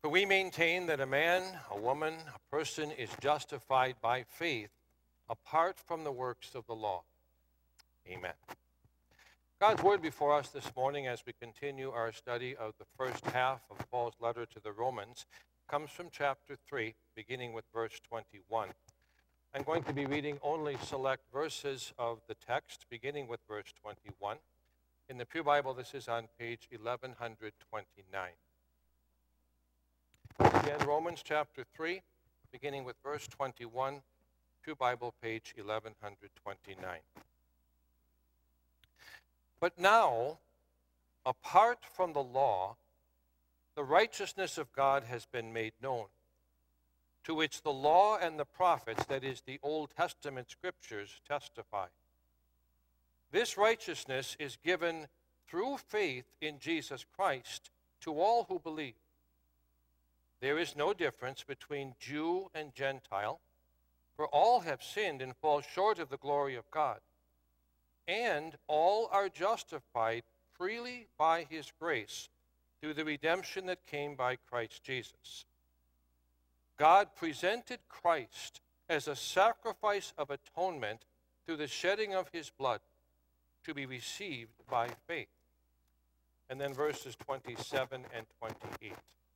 For we maintain that a man, a woman, a person is justified by faith apart from the works of the law. Amen. God's word before us this morning as we continue our study of the first half of Paul's letter to the Romans comes from chapter 3, beginning with verse 21. I'm going to be reading only select verses of the text, beginning with verse 21. In the Pew Bible, this is on page 1129. Again, Romans chapter 3, beginning with verse 21, Pew Bible, page 1129. But now, apart from the law, the righteousness of God has been made known, to which the law and the prophets, that is, the Old Testament scriptures, testify. This righteousness is given through faith in Jesus Christ to all who believe. There is no difference between Jew and Gentile, for all have sinned and fall short of the glory of God. And all are justified freely by his grace through the redemption that came by Christ Jesus. God presented Christ as a sacrifice of atonement through the shedding of his blood to be received by faith. And then verses 27 and 28.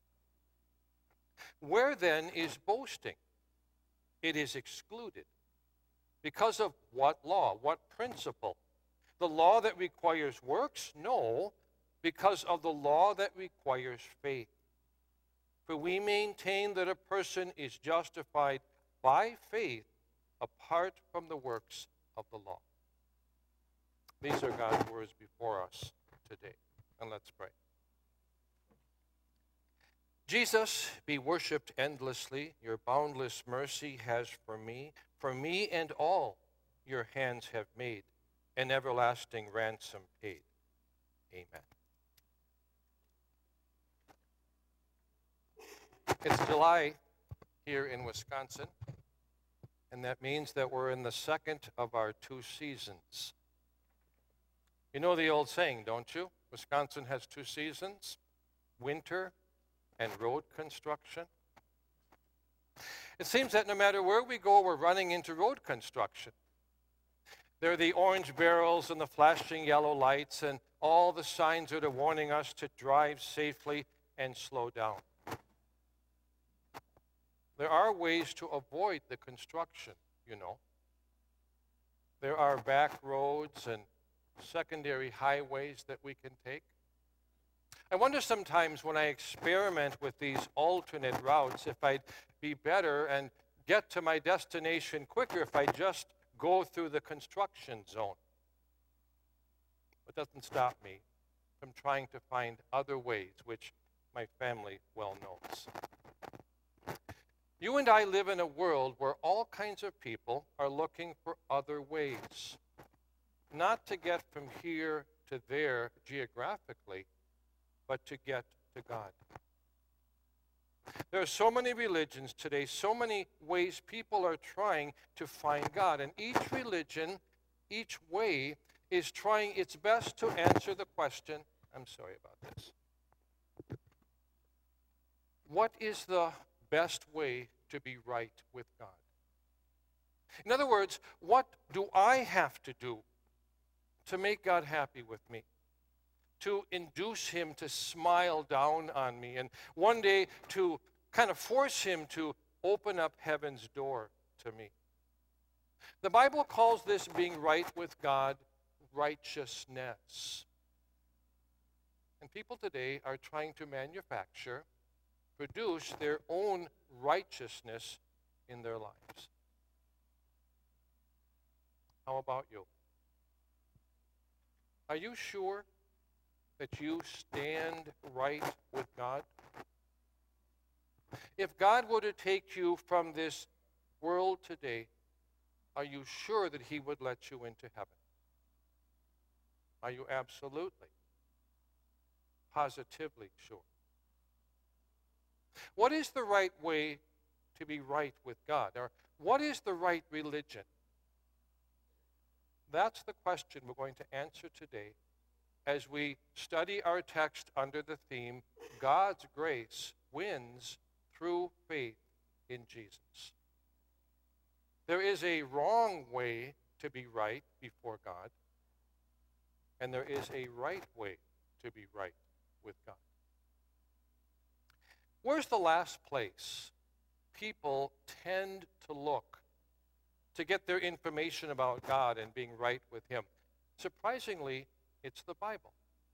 Where then is boasting? It is excluded. Because of what law? What principle? The law that requires works? No, because of the law that requires faith. For we maintain that a person is justified by faith apart from the works of the law. These are God's words before us today. And let's pray. Jesus, be worshipped endlessly. Your boundless mercy has for me and all your hands have made, an everlasting ransom paid. Amen. It's July here in Wisconsin, and that means that we're in the second of our 2 seasons. You know the old saying, don't you? Wisconsin has 2 seasons, winter and road construction. It seems that no matter where we go, we're running into road construction. There are the orange barrels and the flashing yellow lights and all the signs that are warning us to drive safely and slow down. There are ways to avoid the construction, you know. There are back roads and secondary highways that we can take. I wonder sometimes when I experiment with these alternate routes if I'd be better and get to my destination quicker if I just go through the construction zone. It doesn't stop me from trying to find other ways, which my family well knows. You and I live in a world where all kinds of people are looking for other ways, not to get from here to there geographically, but to get to God. There are so many religions today, so many ways people are trying to find God. And each religion, each way, is trying its best to answer the question, I'm sorry about this. What is the best way to be right with God? In other words, what do I have to do to make God happy with me? To induce him to smile down on me, and one day to kind of force him to open up heaven's door to me. The Bible calls this being right with God righteousness. And people today are trying to manufacture, produce their own righteousness in their lives. How about you? Are you sure that you stand right with God? If God were to take you from this world today, are you sure that he would let you into heaven? Are you absolutely, positively sure? What is the right way to be right with God? Or what is the right religion? That's the question we're going to answer today as we study our text under the theme, God's grace wins through faith in Jesus. There is a wrong way to be right before God, and there is a right way to be right with God. Where's the last place people tend to look to get their information about God and being right with Him? Surprisingly, it's the Bible.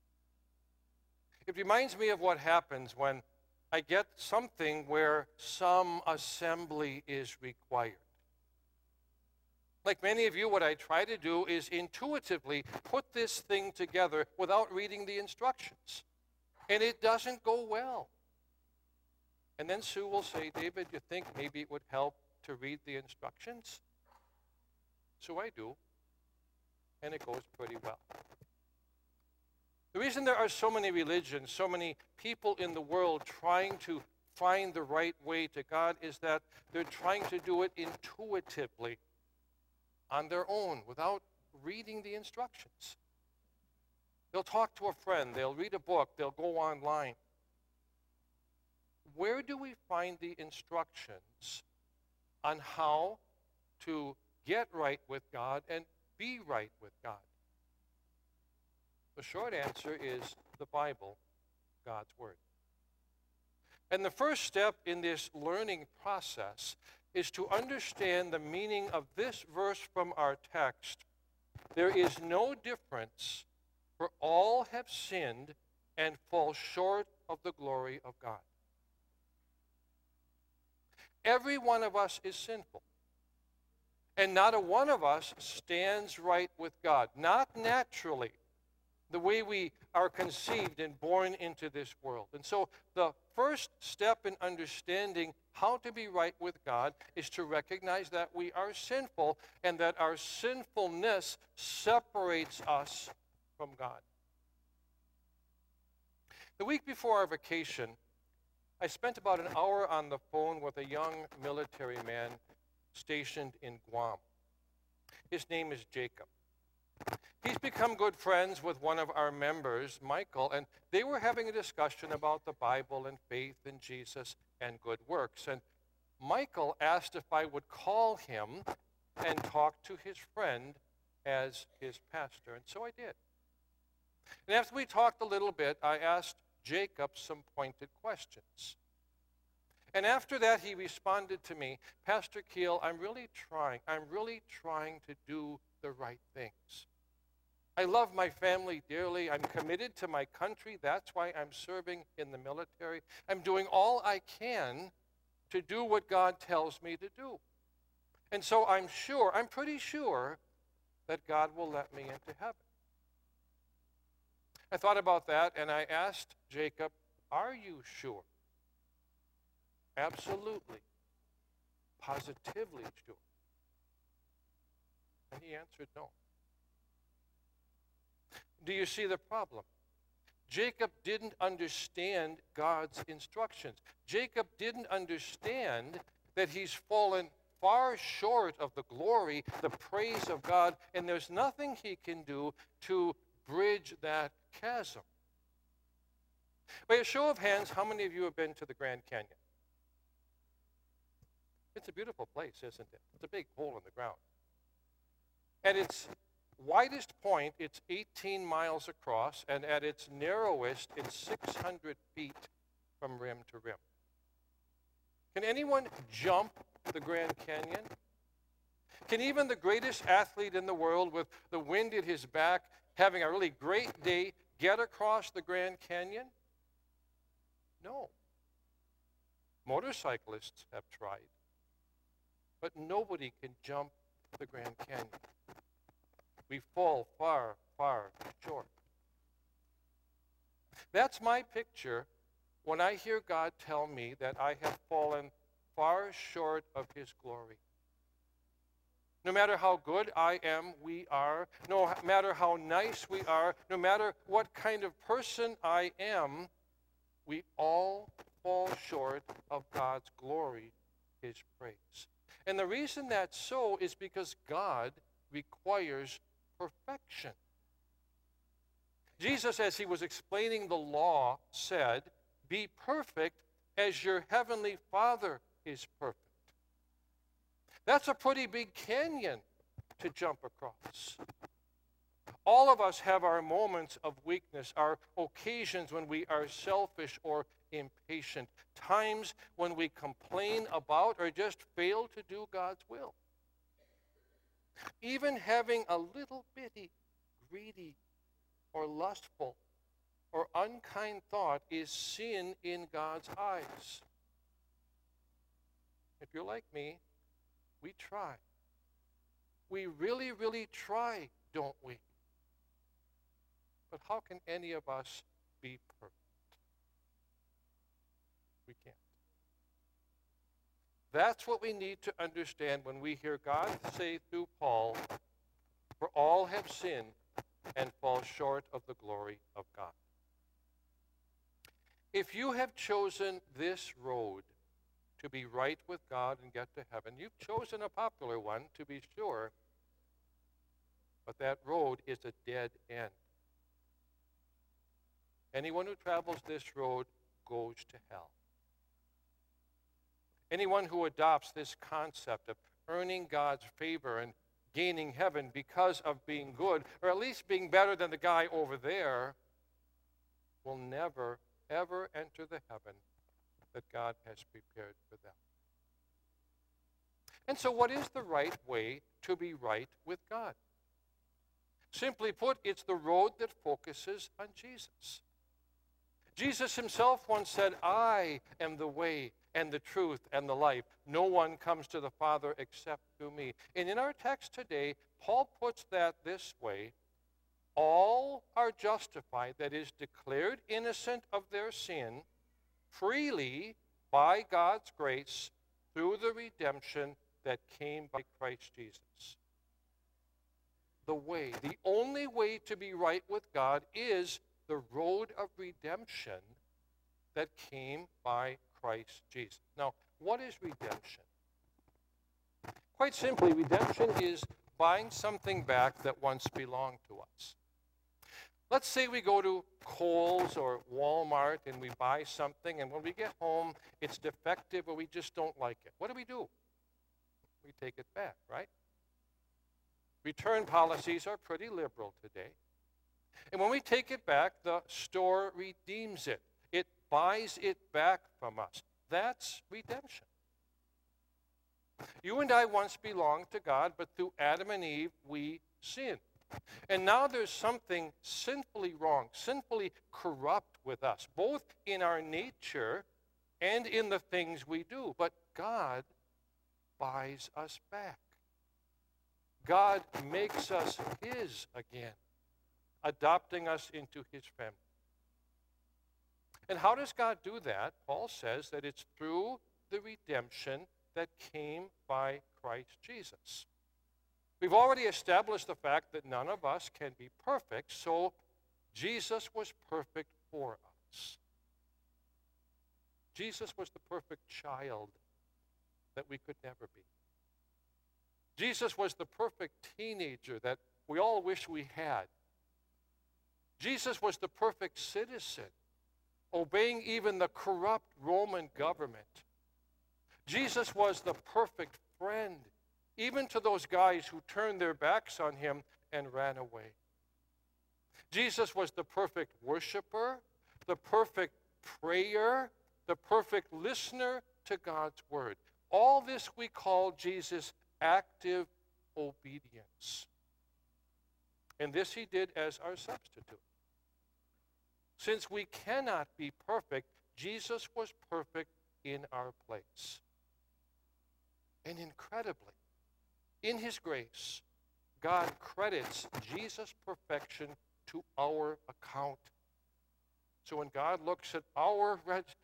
It reminds me of what happens when I get something where some assembly is required. Like many of you, what I try to do is intuitively put this thing together without reading the instructions. And it doesn't go well. And then Sue will say, David, you think maybe it would help to read the instructions? So I do, and it goes pretty well. The reason there are so many religions, so many people in the world trying to find the right way to God is that they're trying to do it intuitively on their own without reading the instructions. They'll talk to a friend, they'll read a book, they'll go online. Where do we find the instructions on how to get right with God and be right with God? The short answer is the Bible, God's Word. And the first step in this learning process is to understand the meaning of this verse from our text. There is no difference, for all have sinned and fall short of the glory of God. Every one of us is sinful. And not a one of us stands right with God. Not naturally, the way we are conceived and born into this world. And so the first step in understanding how to be right with God is to recognize that we are sinful and that our sinfulness separates us from God. The week before our vacation, I spent about an hour on the phone with a young military man stationed in Guam. His name is Jacob. He's become good friends with one of our members, Michael, and they were having a discussion about the Bible and faith in Jesus and good works. And Michael asked if I would call him and talk to his friend as his pastor, and so I did. And after we talked a little bit, I asked Jacob some pointed questions. And after that, he responded to me, Pastor Keel, I'm really trying to do the right things. I love my family dearly. I'm committed to my country. That's why I'm serving in the military. I'm doing all I can to do what God tells me to do. And so I'm pretty sure that God will let me into heaven. I thought about that and I asked Jacob, are you sure? Absolutely, positively sure. And he answered no. Do you see the problem? Jacob didn't understand God's instructions. Jacob didn't understand that he's fallen far short of the glory, the praise of God, and there's nothing he can do to bridge that chasm. By a show of hands, how many of you have been to the Grand Canyon? It's a beautiful place, isn't it? It's a big hole in the ground. At its widest point, it's 18 miles across, and at its narrowest, it's 600 feet from rim to rim. Can anyone jump the Grand Canyon? Can even the greatest athlete in the world with the wind at his back, having a really great day, get across the Grand Canyon? No. Motorcyclists have tried. But nobody can jump the Grand Canyon. We fall far, far short. That's my picture when I hear God tell me that I have fallen far short of his glory. No matter how good I am, we are. No matter how nice we are, no matter what kind of person I am, we all fall short of God's glory, his praise. And the reason that's so is because God requires perfection. Jesus, as he was explaining the law, said, be perfect as your heavenly Father is perfect. That's a pretty big canyon to jump across. All of us have our moments of weakness, our occasions when we are selfish or impatient, times when we complain about or just fail to do God's will. Even having a little bitty, greedy, or lustful, or unkind thought is sin in God's eyes. If you're like me, we try. We really, really try, don't we? But how can any of us be perfect? We can't. That's what we need to understand when we hear God say through Paul, "For all have sinned and fall short of the glory of God." If you have chosen this road to be right with God and get to heaven, you've chosen a popular one, to be sure, but that road is a dead end. Anyone who travels this road goes to hell. Anyone who adopts this concept of earning God's favor and gaining heaven because of being good, or at least being better than the guy over there, will never, ever enter the heaven that God has prepared for them. And so what is the right way to be right with God? Simply put, it's the road that focuses on Jesus. Jesus himself once said, "I am the way and the truth and the life. No one comes to the Father except through me." And in our text today, Paul puts that this way: all are justified, that is, declared innocent of their sin, freely by God's grace through the redemption that came by Christ Jesus. The way, the only way to be right with God is the road of redemption that came by Christ Jesus. Now, what is redemption? Quite simply, redemption is buying something back that once belonged to us. Let's say we go to Kohl's or Walmart and we buy something, and when we get home, it's defective or we just don't like it. What do? We take it back, right? Return policies are pretty liberal today. And when we take it back, the store redeems it. It buys it back from us. That's redemption. You and I once belonged to God, but through Adam and Eve, we sinned. And now there's something sinfully wrong, sinfully corrupt with us, both in our nature and in the things we do. But God buys us back. God makes us his again, adopting us into his family. And how does God do that? Paul says that it's through the redemption that came by Christ Jesus. We've already established the fact that none of us can be perfect, so Jesus was perfect for us. Jesus was the perfect child that we could never be. Jesus was the perfect teenager that we all wish we had. Jesus was the perfect citizen, obeying even the corrupt Roman government. Jesus was the perfect friend, even to those guys who turned their backs on him and ran away. Jesus was the perfect worshiper, the perfect prayer, the perfect listener to God's word. All this we call Jesus' active obedience. And this he did as our substitute. Since we cannot be perfect, Jesus was perfect in our place. And incredibly, in his grace, God credits Jesus' perfection to our account. So when God looks at our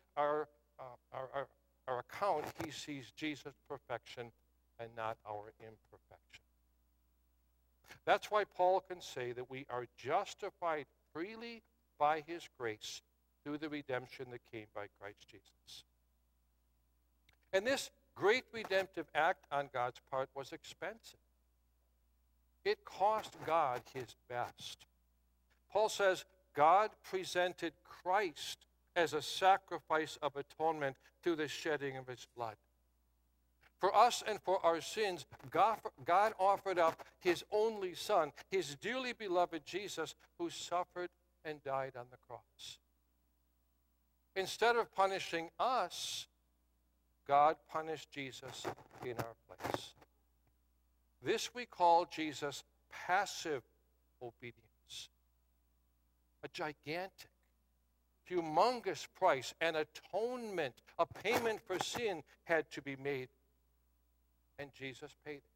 account, he sees Jesus' perfection and not our imperfection. That's why Paul can say that we are justified freely by his grace through the redemption that came by Christ Jesus. And this great redemptive act on God's part was expensive. It cost God his best. Paul says God presented Christ as a sacrifice of atonement through the shedding of his blood. For us and for our sins, God offered up his only Son, his dearly beloved Jesus, who suffered and died on the cross. Instead of punishing us, God punished Jesus in our place. This we call Jesus' passive obedience. A gigantic, humongous price, an atonement, a payment for sin had to be made. And Jesus paid it.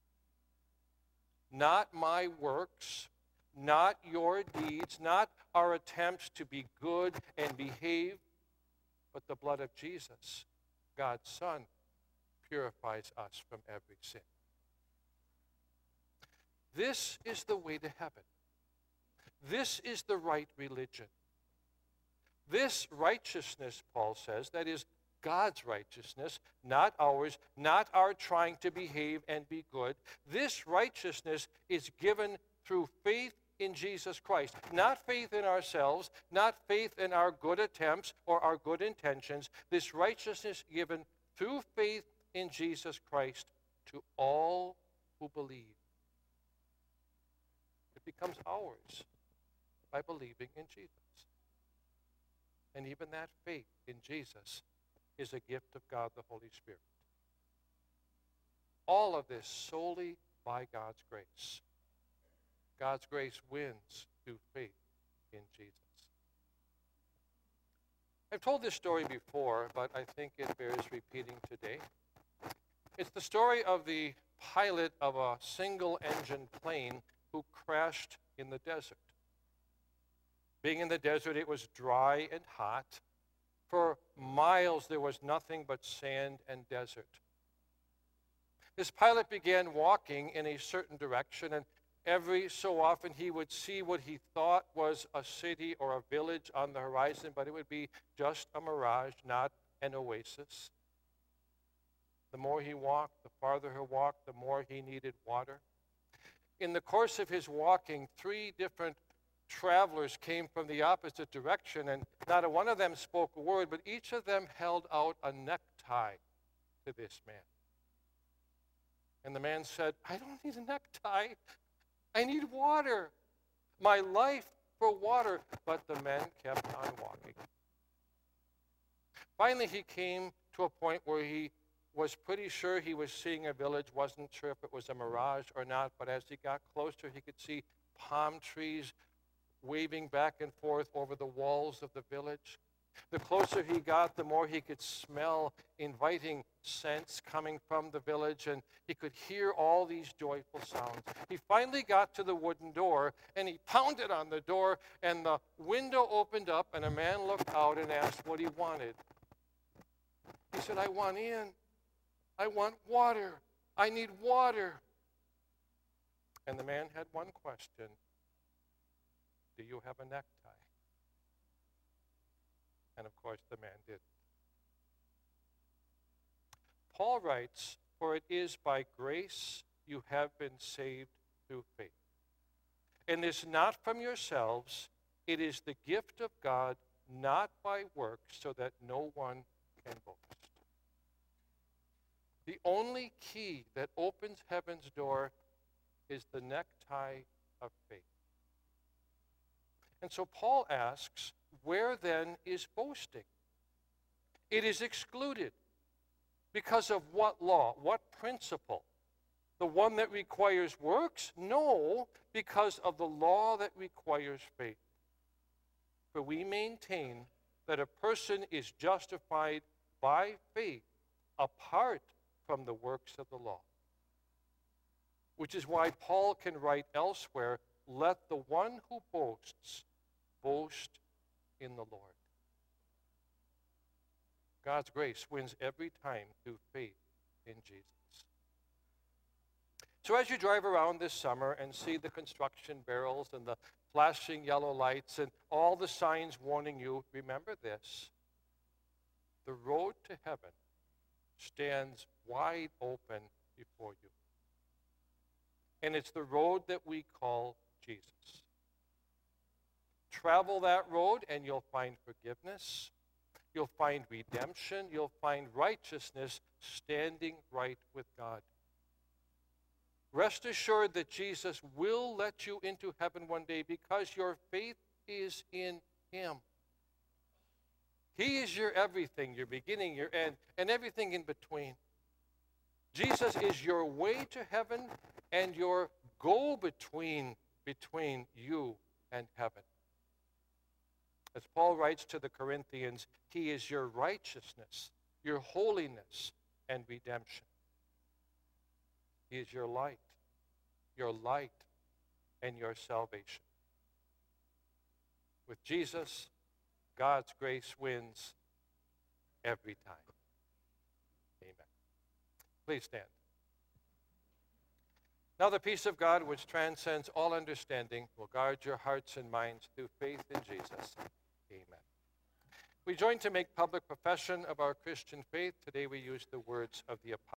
Not my works, not your deeds, not our attempts to be good and behave, but the blood of Jesus, God's Son, purifies us from every sin. This is the way to heaven. This is the right religion. This righteousness, Paul says, that is God's righteousness, not ours, not our trying to behave and be good. This righteousness is given through faith in Jesus Christ. Not faith in ourselves, not faith in our good attempts or our good intentions. This righteousness given through faith in Jesus Christ to all who believe. It becomes ours by believing in Jesus. And even that faith in Jesus is a gift of God the Holy Spirit. All of this solely by God's grace. God's grace wins through faith in Jesus. I've told this story before, but I think it bears repeating today. It's the story of the pilot of a single-engine plane who crashed in the desert. Being in the desert, it was dry and hot. For miles, there was nothing but sand and desert. This pilot began walking in a certain direction, and every so often he would see what he thought was a city or a village on the horizon, but it would be just a mirage, not an oasis. The more he walked, the farther he walked, the more he needed water. In the course of his walking, 3 different travelers came from the opposite direction, and not a one of them spoke a word, but each of them held out a necktie to this man. And the man said, I don't need a necktie. I need water. My life for water. But the man kept on walking. Finally, he came to a point where he was pretty sure he was seeing a village, wasn't sure if it was a mirage or not, but as he got closer, he could see palm trees waving back and forth over the walls of the village. The closer he got, the more he could smell inviting scents coming from the village, and he could hear all these joyful sounds. He finally got to the wooden door, and he pounded on the door, and the window opened up, and a man looked out and asked what he wanted. He said, I want in. I want water. I need water. And the man had one question. Do you have a necktie? And of course, the man did. Paul writes, for it is by grace you have been saved through faith. And this not from yourselves, it is the gift of God, not by works, so that no one can boast. The only key that opens heaven's door is the necktie of faith. And so Paul asks, where then is boasting? It is excluded. Because of what law? What principle? The one that requires works? No, because of the law that requires faith. For we maintain that a person is justified by faith apart from the works of the law. Which is why Paul can write elsewhere, let the one who boasts boast in the Lord. God's grace wins every time through faith in Jesus. So as you drive around this summer and see the construction barrels and the flashing yellow lights and all the signs warning you, remember this. The road to heaven stands wide open before you. And it's the road that we call Jesus. Travel that road and you'll find forgiveness. You'll find redemption. You'll find righteousness, standing right with God. Rest assured that Jesus will let you into heaven one day because your faith is in him. He is your everything, your beginning, your end, and everything in between. Jesus is your way to heaven and your go-between between you and heaven. As Paul writes to the Corinthians, he is your righteousness, your holiness, and redemption. He is your light, and your salvation. With Jesus, God's grace wins every time. Amen. Please stand. Now the peace of God, which transcends all understanding, will guard your hearts and minds through faith in Jesus. Amen. We join to make public profession of our Christian faith. Today we use the words of the Apostle.